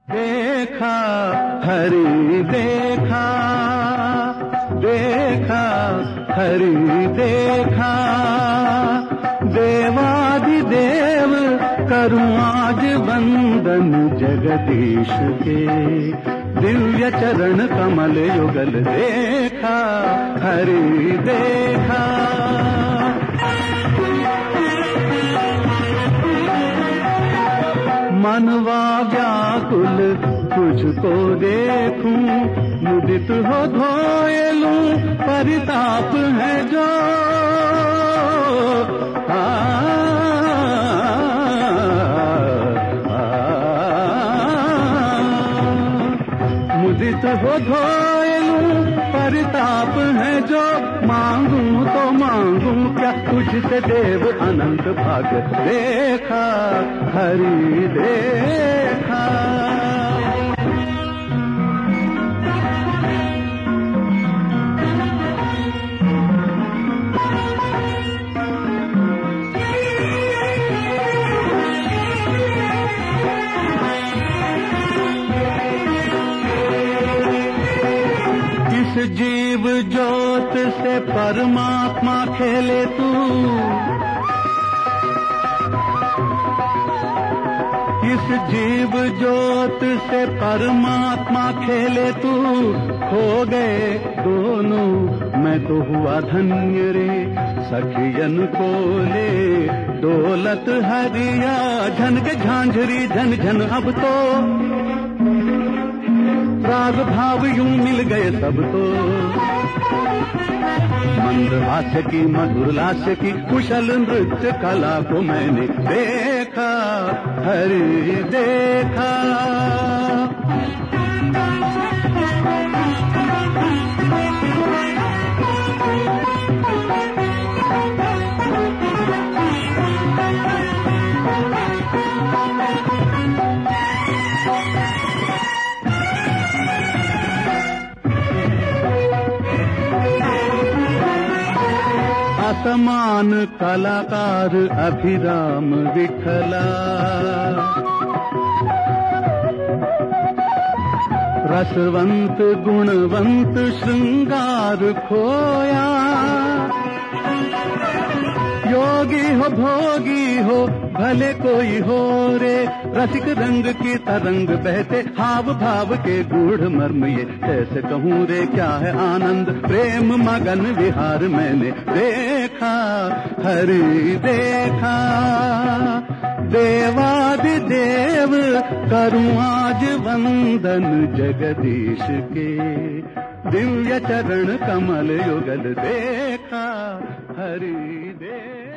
देखा हरि देखा, देखा हरि देखा, देवादिदेव करूं आज वंदन जगदीश के, दिव्य चरण कमल युगल देखा हरि देखा। मनवा व्याकुल तुझको देखूं, मुदित हो धोए लूं परिताप है जो, मुदित हो धोए लूं परिताप है जो, मांगूं तो मांगूं क्या तुझसे देव अनंत भाग देखा हरि देखा। इस जीव ज्योत से परमात्मा खेले तू, इस जीव ज्योत से परमात्मा खेले तू, खो गए दोनों मैं तो हुआ धन्य रे, सखियन को ले दौलत हरिया, झनक झांझरी झन झन अब तो, राग भाव यूं मिल गए सब तो, मंद हास्य की मधुर लास्य की कुशल नृत्य कला को मैंने देखा हरि देखा। असमान कलाकार अभिराम विठला, रसवंत गुणवंत श्रृंगार खोया, योगी हो भोगी हो भले कोई हो रे, रसिक रंग की तरंग बहते हाव भाव के गूढ़ मर्म ये, कैसे कहूँ रे क्या है आनंद प्रेम मगन विहार मैंने देखा हरि देखा। देवादिदेव करूं आज वंदन जगदीश के, दिव्य चरण कमल युगल देखा हरि देखा।